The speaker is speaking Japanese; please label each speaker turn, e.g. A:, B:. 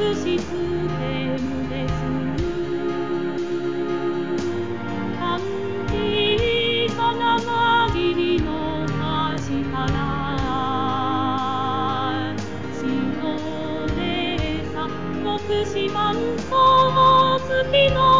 A: しくて無です感じた長霧の端から白でさ徳島と月の